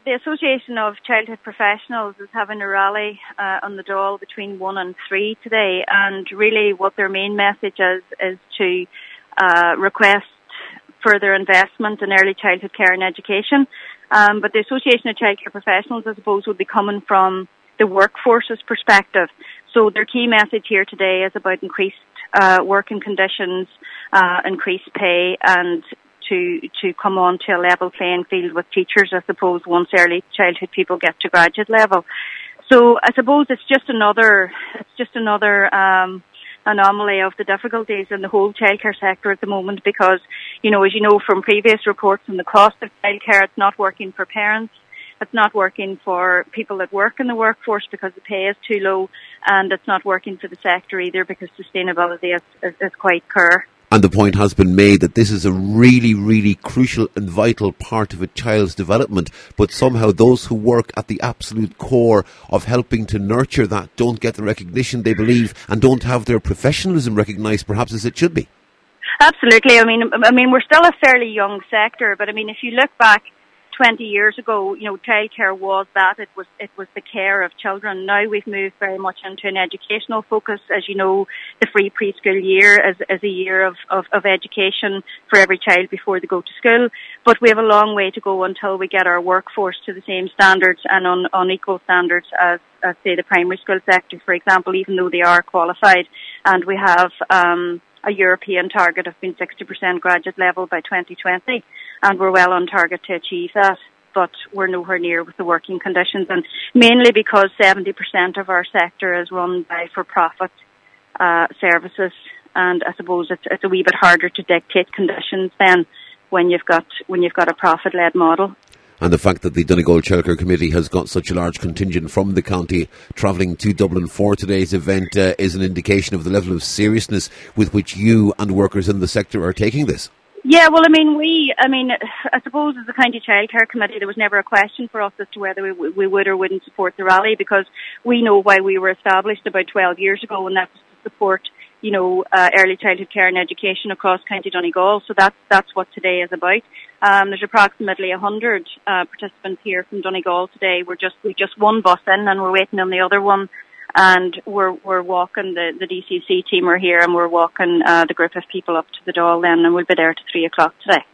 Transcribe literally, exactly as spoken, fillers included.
the Association of Childhood Professionals is having a rally uh, on the Dáil between one and three today, and really what their main message is is to uh, request further investment in early childhood care and education. Um, but the Association of Childcare Professionals, I suppose, would be coming from the workforce's perspective. So their key message here today is about increased uh, working conditions, uh, increased pay, and to to come on to a level playing field with teachers, I suppose, once early childhood people get to graduate level. So I suppose it's just another it's just another um, anomaly of the difficulties in the whole childcare sector at the moment, because, you know, as you know from previous reports on the cost of childcare, it's not working for parents. It's not working for people that work in the workforce because the pay is too low, and it's not working for the sector either because sustainability is, is, is quite poor. And the point has been made that this is a really, really crucial and vital part of a child's development, but somehow those who work at the absolute core of helping to nurture that don't get the recognition they believe and don't have their professionalism recognised perhaps as it should be. Absolutely. I mean, I mean, we're still a fairly young sector, but I mean, if you look back twenty years ago, you know, childcare was that. It was it was the care of children. Now we've moved very much into an educational focus. As you know, the free preschool year is, is a year of, of, of education for every child before they go to school. But we have a long way to go until we get our workforce to the same standards and on, on equal standards as, as, say, the primary school sector, for example, even though they are qualified. And we have um, a European target of being sixty percent graduate level by twenty twenty. And we're well on target to achieve that, but we're nowhere near with the working conditions, and mainly because seventy percent of our sector is run by for-profit uh, services, and I suppose it's, it's a wee bit harder to dictate conditions then when you've got when you've got a profit-led model. And the fact that the Donegal Childcare Committee has got such a large contingent from the county travelling to Dublin for today's event uh, is an indication of the level of seriousness with which you and workers in the sector are taking this. Yeah, well, I mean, we, I mean, I suppose as the County Childcare Committee, there was never a question for us as to whether we, we would or wouldn't support the rally, because we know why we were established about twelve years ago, and that was to support, you know, uh, early childhood care and education across County Donegal. So that's, that's what today is about. Um, there's approximately a hundred, uh, participants here from Donegal today. We're just, we just one bus in and we're waiting on the other one. And we're we're walking, the, the D C C team are here, and we're walking uh, the group of people up to the Dáil then, and we'll be there till three o'clock today.